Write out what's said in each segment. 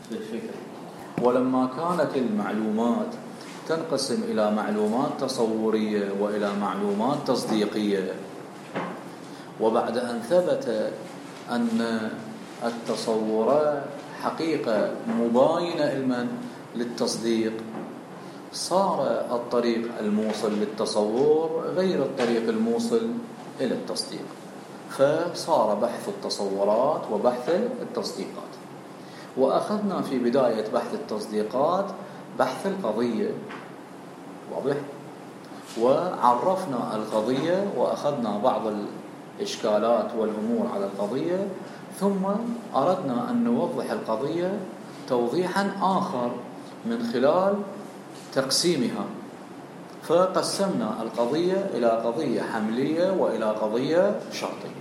بالفكر. ولما كانت المعلومات تنقسم إلى معلومات تصورية وإلى معلومات تصديقية، وبعد أن ثبت أن التصور حقيقة مباينة للتصديق، صار الطريق الموصل للتصور غير الطريق الموصل إلى التصديق، فصار بحث التصورات وبحث التصديقات. وأخذنا في بداية بحث التصديقات بحث القضية، واضح؟ وعرفنا القضية وأخذنا بعض الإشكالات والأمور على القضية، ثم أردنا أن نوضح القضية توضيحا آخر من خلال تقسيمها، فقسمنا القضية إلى قضية حملية وإلى قضية شرطية.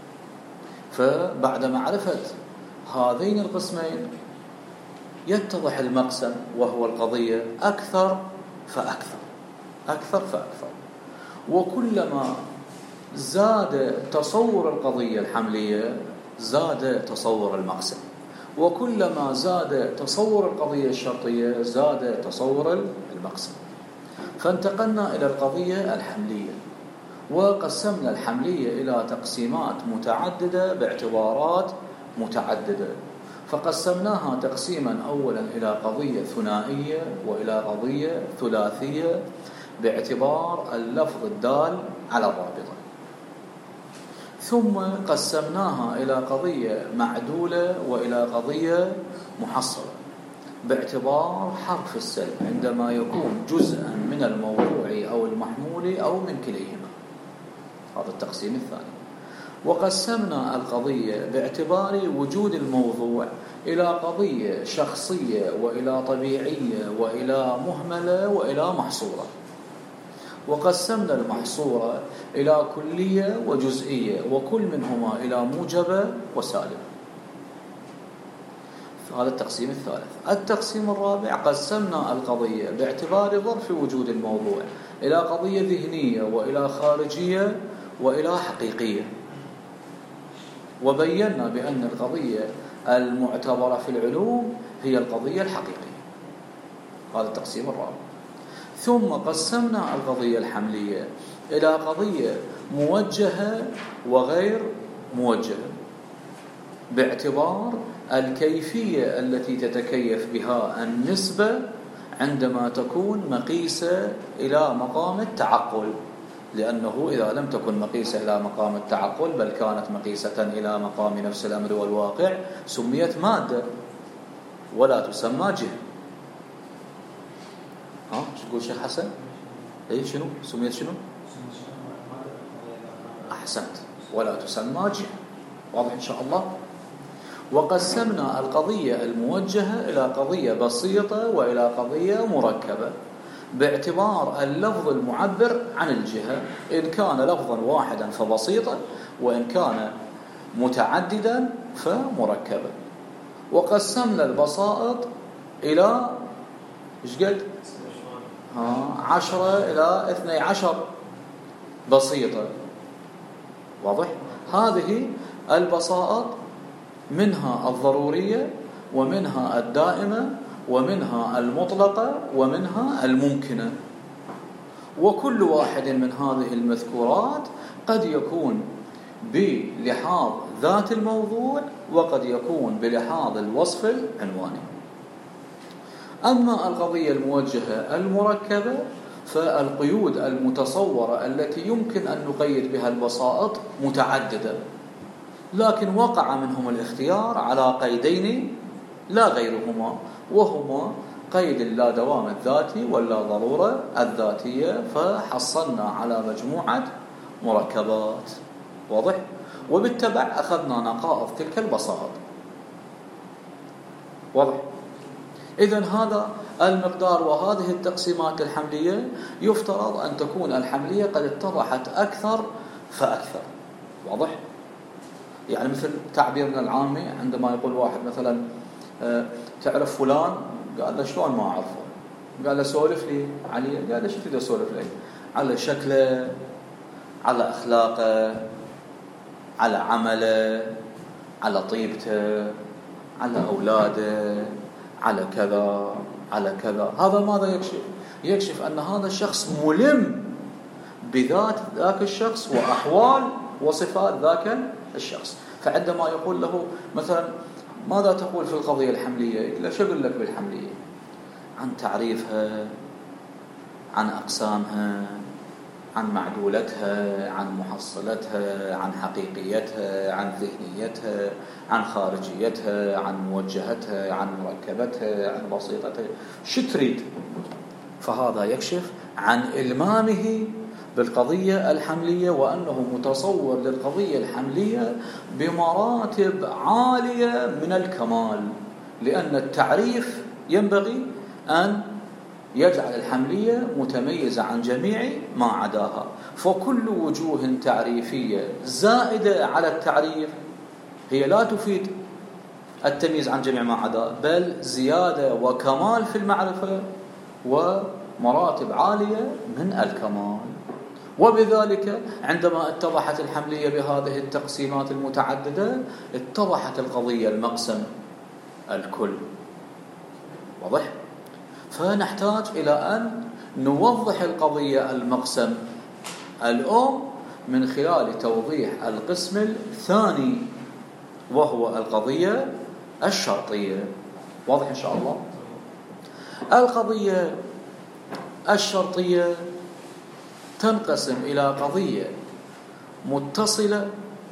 فبعد معرفة هذين القسمين يتضح المقسم، وهو القضية أكثر فأكثر، أكثر فأكثر. وكلما زاد تصور القضية الحملية زاد تصور المقسم، وكلما زاد تصور القضية الشرطية زاد تصور المقسم. فانتقلنا إلى القضية الحملية، وقسمنا الحملية إلى تقسيمات متعددة باعتبارات متعددة. فقسمناها تقسيما أولا إلى قضية ثنائية وإلى قضية ثلاثية باعتبار اللفظ الدال على الرابطة، ثم قسمناها إلى قضية معدولة وإلى قضية محصلة باعتبار حرف السلب عندما يكون جزءا من الموضوع أو المحمول أو من كليهما. هذا التقسيم الثاني. وقسمنا القضية باعتبار وجود الموضوع إلى قضية شخصية وإلى طبيعية وإلى مهملة وإلى محصورة. وقسمنا المحصورة إلى كلية وجزئية، وكل منهما إلى موجبة وسالبة. هذا التقسيم الثالث. التقسيم الرابع قسمنا القضية باعتبار ظرف وجود الموضوع إلى قضية ذهنية وإلى خارجية وإلى حقيقية، وبينا بأن القضية المعتبرة في العلوم هي القضية الحقيقية. هذا التقسيم الرابع. ثم قسمنا القضية الحملية إلى قضية موجهة وغير موجهة باعتبار الكيفية التي تتكيف بها النسبة عندما تكون مقيسة إلى مقام التعقل، لأنه إذا لم تكن مقيسة إلى مقام التعقل بل كانت مقيسة إلى مقام نفس الأمر والواقع سميت مادة ولا تسمى جهة. شو تقول شيخ حسن؟ شنو سميت شنو؟ أحسنت، ولا تسمى جهة. واضح إن شاء الله. وقسمنا القضية الموجهة إلى قضية بسيطة وإلى قضية مركبة باعتبار اللفظ المعبر عن الجهة، إن كان لفظا واحدا فبسيطا، وإن كان متعددا فمركبا. وقسمنا البسائط إلى إيش قد 10 إلى 12 بسيطة. واضح؟ هذه البسائط منها الضرورية ومنها الدائمة ومنها المطلقة ومنها الممكنة. وكل واحد من هذه المذكورات قد يكون بلحاظ ذات الموضوع وقد يكون بلحاظ الوصف العنواني. أما القضية الموجهة المركبة فالقيود المتصورة التي يمكن أن نقيد بها البسائط متعددة، لكن وقع منهم الاختيار على قيدين لا غيرهما، وهما قيد اللا دوام الذاتي واللا ضرورة الذاتية، فحصلنا على مجموعة مركبات. واضح؟ وبالتبع أخذنا نقائض تلك البسائط. واضح؟ إذن هذا المقدار وهذه التقسيمات الحملية يفترض أن تكون الحملية قد اتضحت أكثر فأكثر. واضح؟ يعني مثل تعبيرنا العامي عندما يقول واحد مثلا تعرف فلان؟ قال له شلون ما أعرفه؟ قال له سولف لي علي. قال له شو تريد أسولف لي؟ على شكله، على أخلاقه، على عمله، على طيبته، على أولاده، على كذا على كذا. هذا ماذا يكشف؟ يكشف أن هذا الشخص ملم بذات ذاك الشخص وأحوال وصفات ذاك الشخص. فعندما يقول له مثلا ماذا تقول في القضية الحملية؟ لا، شو أقول لك بالحملية؟ عن تعريفها، عن أقسامها، عن معدولتها، عن محصلتها، عن حقيقيتها، عن ذهنيتها، عن خارجيتها، عن موجهتها، عن مركبتها، عن بسيطتها. شو تريد؟ فهذا يكشف عن إلمامه بالقضية الحملية، وأنه متصور للقضية الحملية بمراتب عالية من الكمال، لأن التعريف ينبغي أن يجعل الحملية متميزة عن جميع ما عداها. فكل وجوه تعريفية زائدة على التعريف هي لا تفيد التمييز عن جميع ما عداه، بل زيادة وكمال في المعرفة ومراتب عالية من الكمال. وبذلك عندما اتضحت الحملية بهذه التقسيمات المتعددة اتضحت القضية المقسم الكل. واضح؟ فنحتاج إلى أن نوضح القضية المقسم الأم من خلال توضيح القسم الثاني، وهو القضية الشرطية. واضح إن شاء الله؟ القضية الشرطية تنقسم إلى قضية متصلة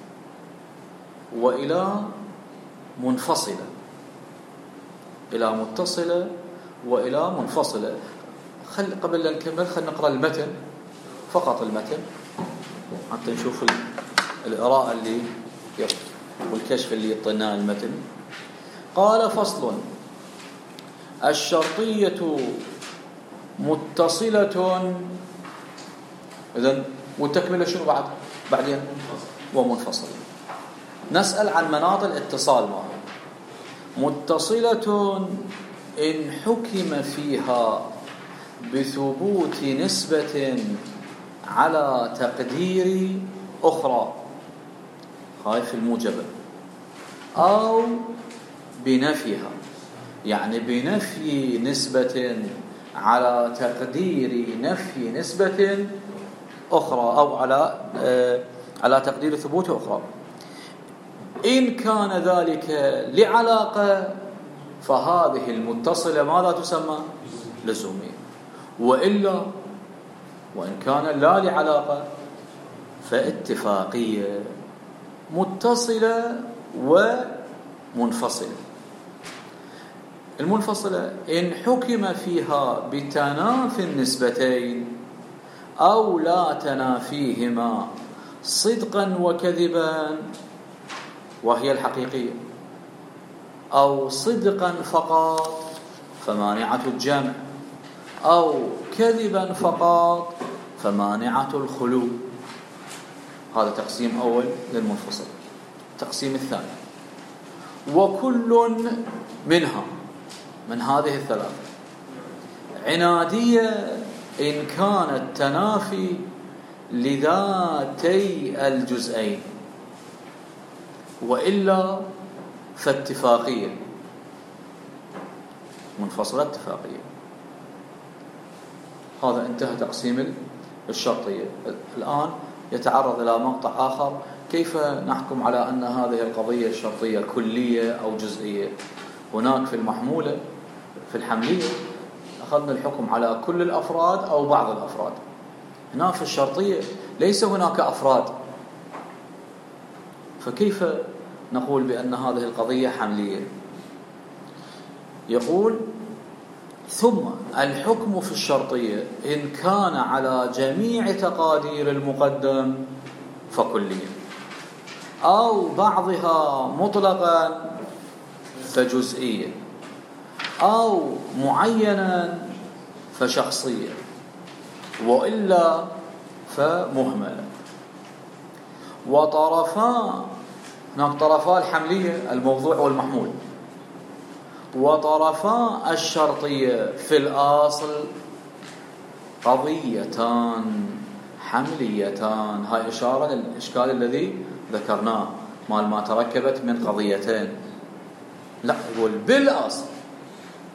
وإلى منفصلة. إلى متصلة وإلى منفصلة. قبل أن نكمل خلينا نقرأ المتن، فقط المتن، حتى نشوف القراءة اللي والكشف اللي يعطينا المتن. قال: فصل: الشرطية متصلة. إذن والتكملة شنو بعدين؟ ومنفصلة. نسأل عن مناط الاتصال معه. متصلة إن حكم فيها بثبوت نسبة على تقدير أخرى، هاي في الموجبة، أو بنفيها، يعني بنفي نسبة على تقدير نفي نسبة أخرى، أو على تقدير ثبوت أخرى. إن كان ذلك لعلاقة فهذه المتصلة ماذا تسمى؟ لزومية. وإلا وإن كان لا لعلاقة فاتفاقية. متصلة ومنفصلة. المنفصلة إن حكم فيها بتنافي النسبتين أو لا تنافيهما صدقا وكذبا، وهي الحقيقية، أو صدقا فقط فمانعة الجمع، أو كذبا فقط فمانعة الخلو. هذا تقسيم أول للمنفصل. تقسيم الثاني: وكل منها، من هذه الثلاثة، عنادية إن كان التنافي لذاتي الجزئين، وإلا فاتفاقية. منفصلة اتفاقية. هذا انتهى تقسيم الشرطية. الآن يتعرض إلى مقطع آخر: كيف نحكم على أن هذه القضية الشرطية كلية أو جزئية؟ هناك في المحمولة في الحملية أخذنا الحكم على كل الأفراد أو بعض الأفراد. هنا في الشرطية ليس هناك أفراد، فكيف نقول بأن هذه القضية حملية؟ يقول: ثم الحكم في الشرطية إن كان على جميع تقادير المقدم فكلية، أو بعضها مطلقا فجزئية، أو معينا فشخصية، وإلا فمهملة. وطرفا، هناك طرفا الحملية الموضوع والمحمول، وطرفا الشرطية في الأصل قضيتان حمليتان. هاي إشارة للإشكال الذي ذكرناه مال ما تركبت من قضيتين. لا، يقول بالأصل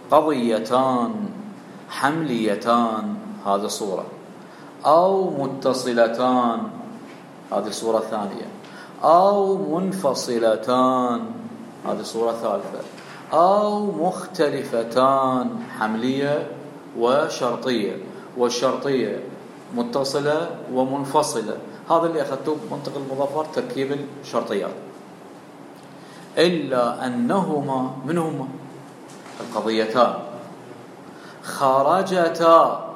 قضيتان حمليتان، هذه صورة، أو متصلتان، هذه صورة ثانية، أو منفصلتان، هذه صورة ثالثة، أو مختلفتان، حملية وشرطية، والشرطية متصلة ومنفصلة. هذا اللي أخذته بمنطق المضافات، تركيب الشرطيات. إلا أنهما، من هما القضيتان، خرجتا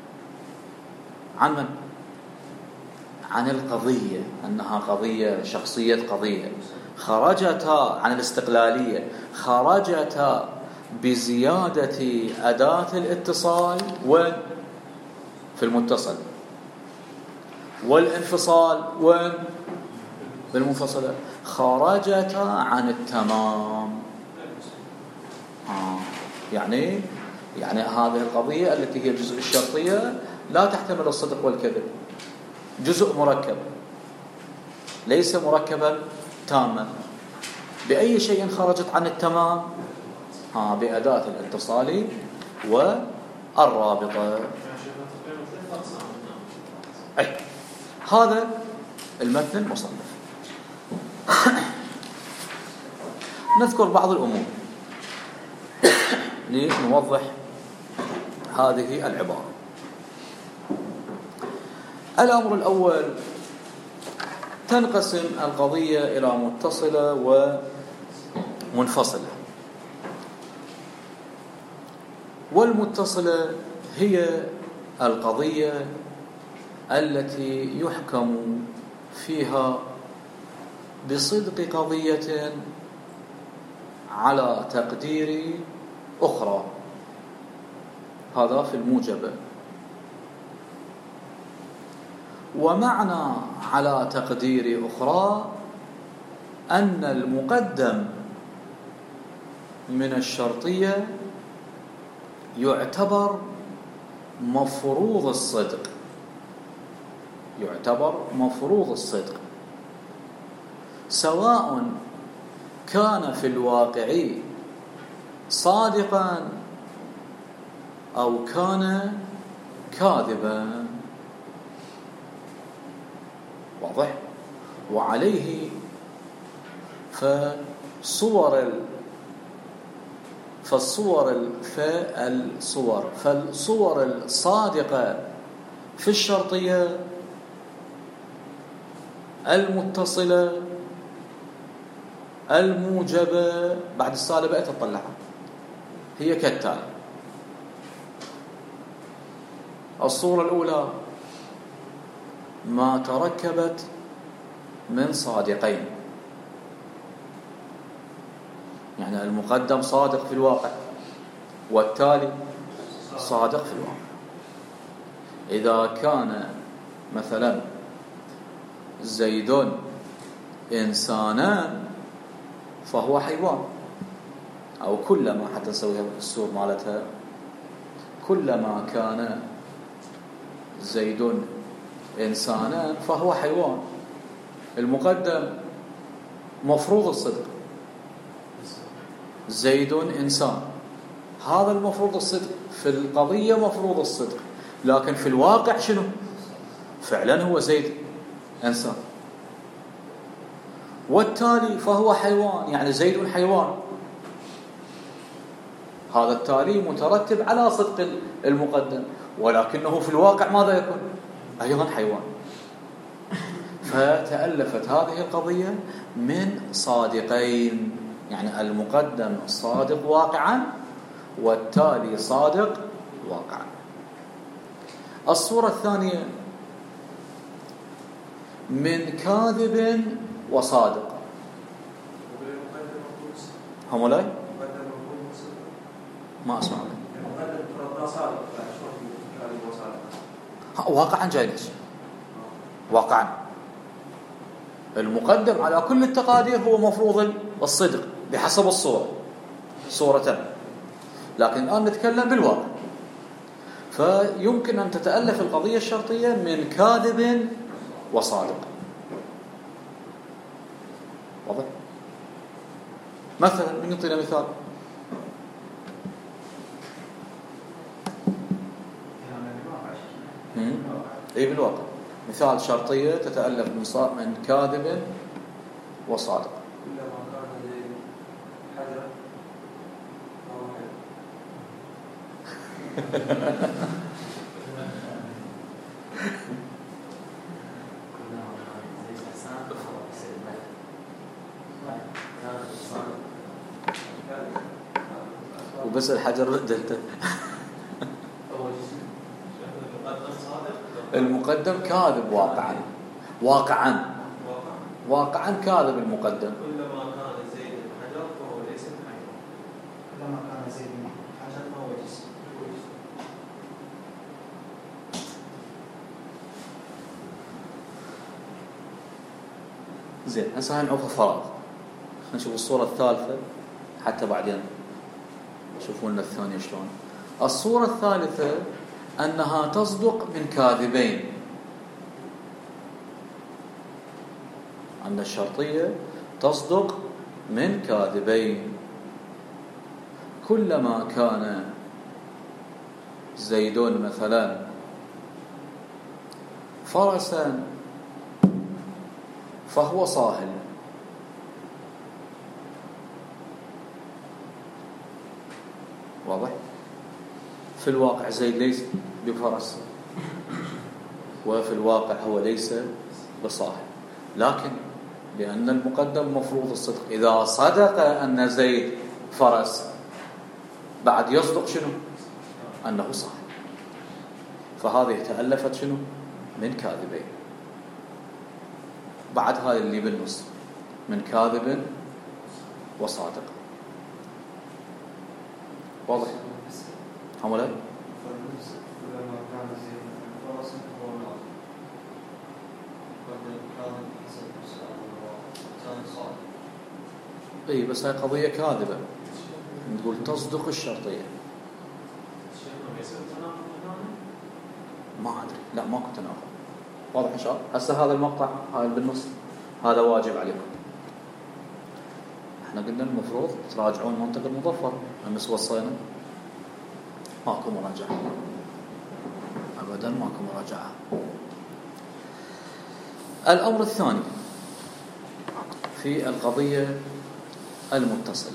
عن من؟ عن القضية، أنها قضية، شخصية قضية. خرجتا عن الاستقلالية، خرجتا بزيادة أداة الاتصال وين؟ في المتصل، والانفصال وين؟ بالمنفصلة. خرجتا عن التمام. يعني هذه القضية التي هي الجزء الشرطية لا تحتمل الصدق والكذب، جزء مركب ليس مركبا تاما. بأي شيء خرجت عن التمام؟ بأداة الاتصال والرابطة. هذا المتن المصنف. نذكر بعض الأمور لنوضح هذه العبارة. الأمر الأول، تنقسم القضية إلى متصلة ومنفصلة. والمتصلة هي القضية التي يحكم فيها بصدق قضية على تقدير أخرى، هذا في الموجبة. ومعنى على تقدير أخرى أن المقدم من الشرطية يعتبر مفروض الصدق، يعتبر مفروض الصدق، سواء كان في الواقع صادقا أو كان كاذبا. واضح؟ وعليه فالصور الصادقة في الشرطية المتصلة الموجبة بعد السالبة تطلعها، هي كالتالي. الصورة الأولى ما تركبت من صادقين، يعني المقدم صادق في الواقع والتالي صادق في الواقع. إذا كان مثلا زيد إنسانا فهو حيوان، أو كلما، حتى نسويها بالسور مالتها، كلما كان زيد إنسانا فهو حيوان. المقدم مفروض الصدق، زيد إنسان، هذا المفروض الصدق في القضية، مفروض الصدق. لكن في الواقع شنو؟ فعلا هو زيد إنسان. والتالي فهو حيوان، يعني زيد حيوان، هذا التالي مترتب على صدق المقدم، ولكنه في الواقع ماذا يكون؟ أيضا حيوان. فتألفت هذه القضية من صادقين، يعني المقدم صادق واقعا والتالي صادق واقعا. الصورة الثانية من كاذب وصادق. هم لا ما أسمع واقعا جاي ليش؟ واقعا المقدم على كل التقادير هو مفروض الصدق بحسب الصورة، صورة. لكن الآن نتكلم بالواقع، فيمكن أن تتألف القضية الشرطية من كاذب وصادق. واضح؟ مثلا من يعطينا مثال؟ أي بالواقع. مثال شرطية تتألف من كاذب وصادق. كلما كان زيد حجرا فهو وبس الحجر ردلته. المقدم كاذب واقعا، واقعا كاذب المقدم. كلما كان زيد حجر فهو ليس حجرا. كلما كان زيد حجر فهو جسم. زين، هسه نعوف فراغ. نشوف الصورة الثالثة حتى بعدين شوفوا لنا الثانية شلون. الصورة الثالثة أنها تصدق من كاذبين. أن الشرطية تصدق من كاذبين. كلما كان زيد مثلا فرسا فهو صاهل. واضح؟ في الواقع زيد ليس بفرس، وفي الواقع هو ليس بصاهل، لكن لأن المقدم مفروض الصدق. إذا صدق أن زيد فرس بعد يصدق شنو؟ أنه صاهل. فهذه تألفت شنو؟ من كاذبين. بعد هاي اللي بالنص من كاذب وصادق. واضح؟ حمله؟ كلما كان زيد فرس فهو ناظر. كان حسب كان صادق. اي بس هاي قضية كاذبة. نقول تصدق الشرطية. ما أدري، لا ما كنت ناخذ. واضح إن شاء الله. هسه هذا المقطع هذا بالنص هذا واجب عليكم. احنا قلنا المفروض تراجعون منطق المظفر. أمس وصينا ماكو مراجعة أبدا، ماكو مراجعة. الأمر الثاني في القضية المتصلة.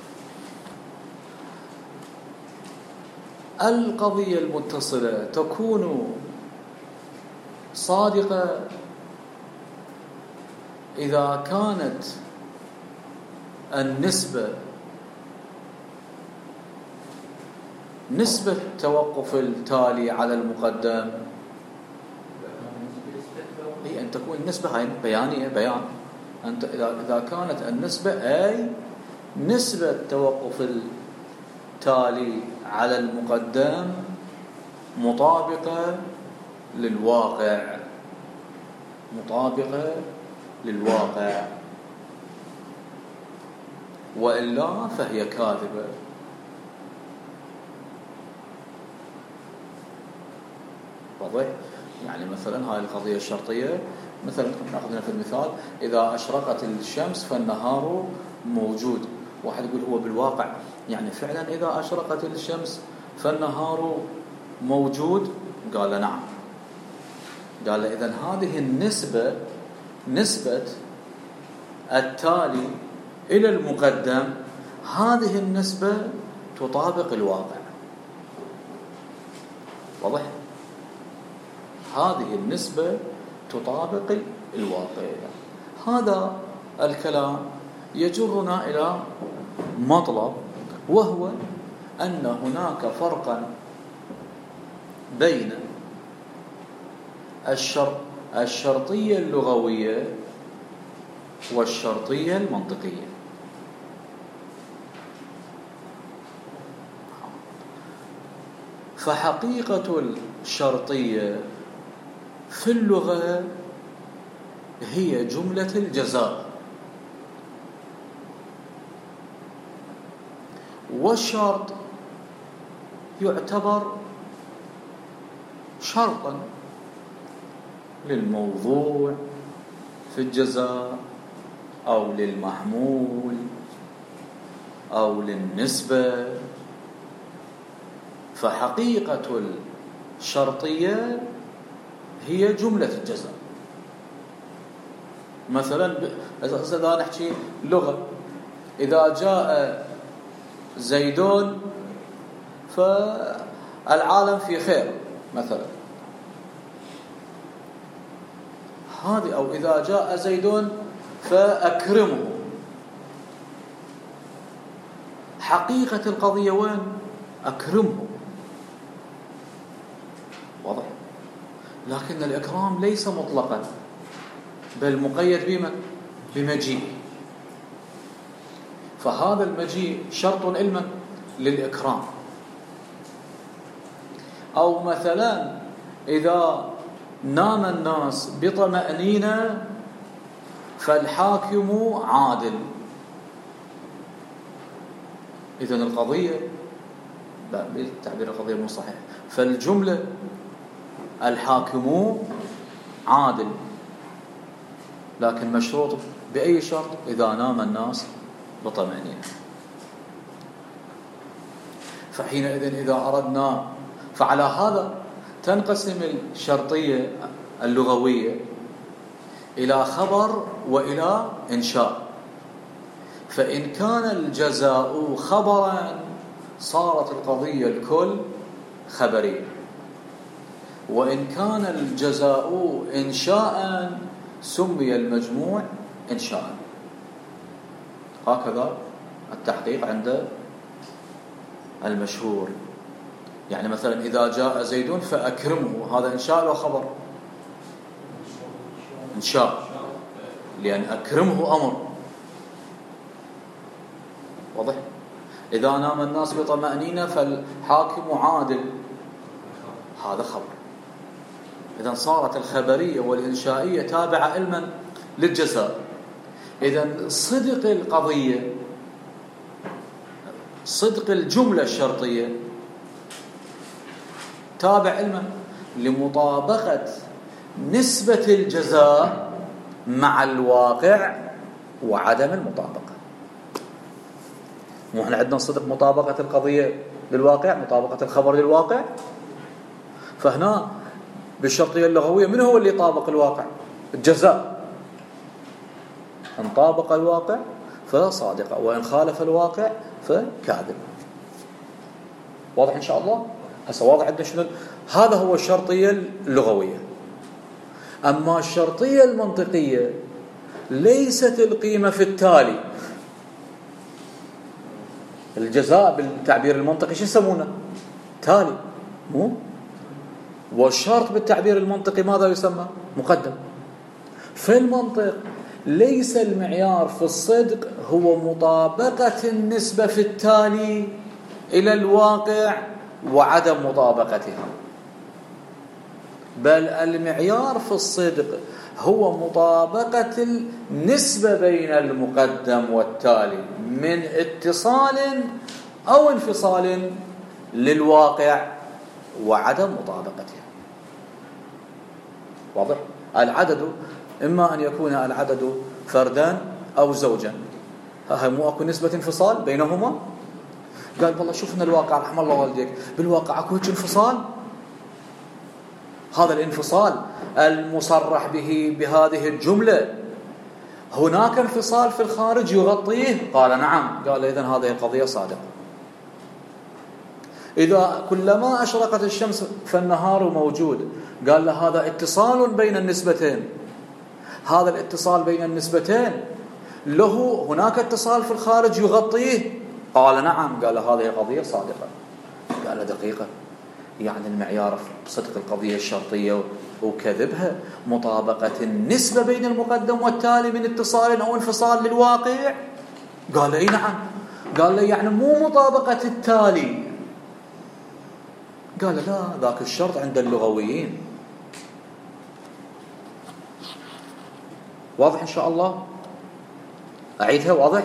القضية المتصلة تكون صادقة إذا كانت النسبة نسبة توقف التالي على المقدم، هي أن تكون النسبة هاي بيانية بيان. أنت إذا كانت النسبة أي نسبة توقف التالي على المقدم مطابقة للواقع، مطابقة للواقع، وإلا فهي كاذبة. واضح؟ يعني مثلا هاي القضية الشرطية، مثلا نأخذنا في المثال إذا أشرقت الشمس فالنهار موجود. واحد يقول هو بالواقع يعني فعلا إذا أشرقت الشمس فالنهار موجود؟ قال نعم. قال إذن هذه النسبة نسبة التالي إلى المقدم، هذه النسبة تطابق الواقع. واضح؟ هذه النسبة تطابق الواقع. هذا الكلام يجرنا إلى مطلب، وهو أن هناك فرقا بين الشرطية اللغوية والشرطية المنطقية. فحقيقة الشرطية في اللغة هي جملة الجزاء، والشرط يعتبر شرطا للموضوع في الجزاء أو للمحمول أو للنسبة. فحقيقة الشرطية هي جملة الجزاء. مثلا إذا نحكي لغة، إذا جاء زيدون فالعالم في خير مثلا، هذه. أو إذا جاء زيدون فأكرمه. حقيقة القضية وين؟ أكرمه، واضح. لكن الإكرام ليس مطلقا، بل مقيد بمن؟ بمجيء. فهذا المجيء شرط علما للإكرام. أو مثلا إذا نام الناس بطمأنينة فالحاكم عادل. إذن القضية، لا بالتعبير القضية مو صحيح، فالجملة الحاكم عادل، لكن مشروط بأي شرط؟ إذا نام الناس بطمأنينة. فحينئذ إذا أردنا، فعلى هذا تنقسم الشرطية اللغوية إلى خبر وإلى إنشاء. فإن كان الجزاء خبرا صارت القضية الكل خبرية، وإن كان الجزاء إنشاء سمي المجموع إنشاء. هكذا التحقيق عند المشهور. يعني مثلا إذا جاء زيد فأكرمه، هذا إنشاء ولا خبر؟ إنشاء، لأن أكرمه أمر، واضح. إذا نام الناس بطمأنينة فالحاكم عادل، هذا خبر. إذن صارت الخبرية والإنشائية تابعة علما للجزاء. إذن صدق القضية، صدق الجملة الشرطية تابع علما لمطابقة نسبة الجزاء مع الواقع وعدم المطابقة. مو احنا عندنا صدق مطابقة القضية للواقع، مطابقة الخبر للواقع. فهنا بالشرطية اللغوية من هو اللي طابق الواقع؟ الجزاء. إن طابق الواقع فصادق، وإن خالف الواقع فكاذب. واضح إن شاء الله؟ هسه واضح عندنا شنو؟ هذا هو الشرطية اللغوية. أما الشرطية المنطقية ليست القيمة في التالي. الجزاء بالتعبير المنطقي شو يسمونه؟ تالي، مو؟ والشرط بالتعبير المنطقي ماذا يسمى؟ مقدم. في المنطق ليس المعيار في الصدق هو مطابقة النسبة في التالي إلى الواقع وعدم مطابقتها، بل المعيار في الصدق هو مطابقة النسبة بين المقدم والتالي من اتصال أو انفصال للواقع وعدم مطابقتها. واضح؟ العدد إما أن يكون العدد فردا أو زوجا، هاي مو أكو نسبة انفصال بينهما؟ قال والله شوفنا الواقع رحم الله والديك، بالواقع أكو هيك انفصال. هذا الانفصال المصرح به بهذه الجملة، هناك انفصال في الخارج يغطيه؟ قال نعم. قال إذن هذه القضية صادقة. إذا كلما أشرقت الشمس فالنهار موجود، قال له هذا اتصال بين النسبتين. هذا الاتصال بين النسبتين له هناك اتصال في الخارج يغطيه؟ قال نعم. قال هذه قضية صادقة. قال دقيقة، يعني المعيار بصدق القضية الشرطية وكذبها مطابقة النسبة بين المقدم والتالي من اتصال أو انفصال للواقع؟ قال اي نعم. قال له يعني مو مطابقة التالي. قال لا، ذاك الشرط عند اللغويين. واضح إن شاء الله؟ أعيدها. واضح؟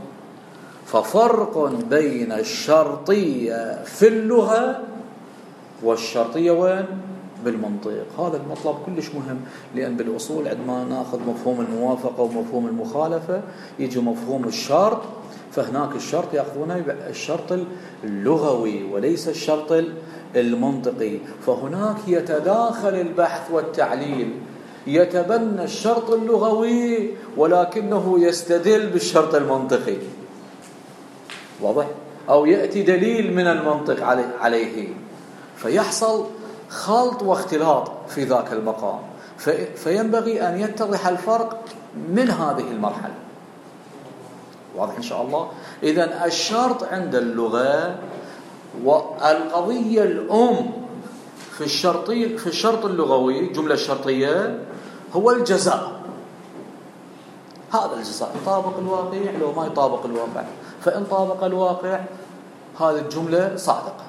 ففرق بين الشرطية في اللغة والشرطية وين؟ بالمنطق. هذا المطلب كلش مهم، لأن بالأصول عندما نأخذ مفهوم الموافقة ومفهوم المخالفة يجي مفهوم الشرط، فهناك الشرط يأخذونه الشرط اللغوي وليس الشرط المنطقي. فهناك يتداخل البحث والتعليل، يتبنى الشرط اللغوي ولكنه يستدل بالشرط المنطقي، واضح؟ أو يأتي دليل من المنطق عليه، فيحصل خلط واختلاط في ذاك المقام. فينبغي أن يتضح الفرق من هذه المرحلة. واضح إن شاء الله؟ إذن الشرط عند اللغة والقضية الأم في الشرط اللغوي، الجملة الشرطية، هو الجزاء. هذا الجزاء يطابق الواقع لو ما يطابق الواقع. فإن طابق الواقع هذه الجملة صادقة،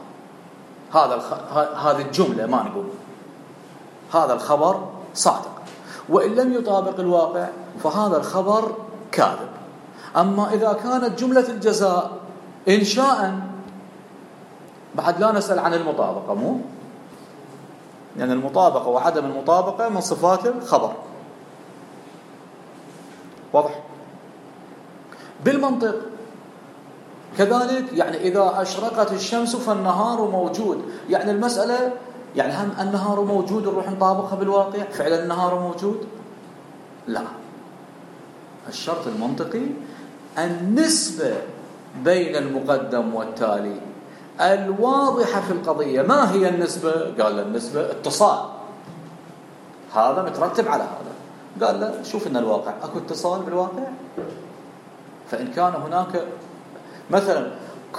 هذه الجملة ما نقول هذا الخبر صادق. وإن لم يطابق الواقع فهذا الخبر كاذب. أما إذا كانت جملة الجزاء إنشاء بعد لا نسأل عن المطابقة، مو يعني المطابقة وعدم المطابقة من صفات الخبر. واضح؟ بالمنطق كذلك، يعني إذا أشرقت الشمس فالنهار موجود، يعني المسألة يعني هم النهار موجود نروح نطابقها بالواقع، فعلا النهار موجود؟ لا. الشرط المنطقي النسبة بين المقدم والتالي الواضحة في القضية. ما هي النسبة؟ قال النسبة اتصال، هذا مترتب على هذا. قال له شوف إن الواقع أكو اتصال بالواقع. فإن كان هناك مثلا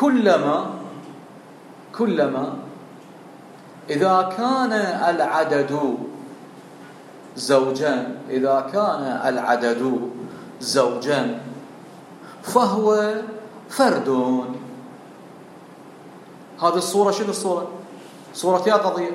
كلما إذا كان العدد زوجان، إذا كان العدد زوجان فهو فرد. هذه الصورة شنو الصورة؟ صورة يا قضية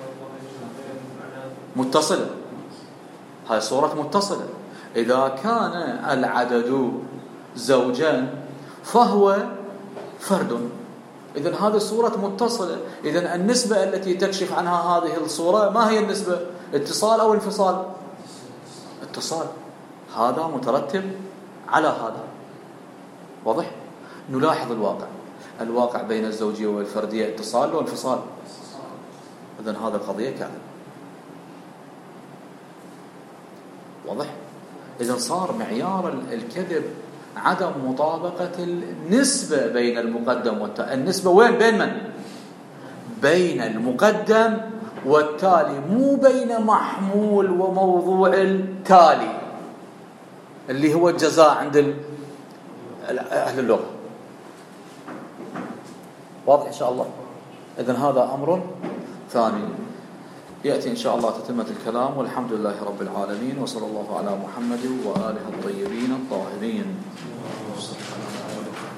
متصلة، هاي صورة متصلة. إذا كان العدد زوجان فهو فرد. إذن هذه الصورة متصلة. إذن النسبة التي تكشف عنها هذه الصورة ما هي النسبة؟ اتصال أو انفصال؟ اتصال. هذا مترتب على هذا. واضح؟ نلاحظ الواقع بين الزوجية والفردية اتصال وانفصال. إذن هذا القضية كاذب. واضح؟ إذن صار معيار الكذب عدم مطابقة النسبة بين المقدم والتالي. النسبة وين؟ بين من؟ بين المقدم والتالي، مو بين محمول وموضوع التالي اللي هو الجزاء عند أهل اللغة. واضح إن شاء الله؟ إذن هذا أمر ثاني يأتي إن شاء الله تتمة الكلام. والحمد لله رب العالمين، وصلى الله على محمد وآله الطيبين الطاهرين.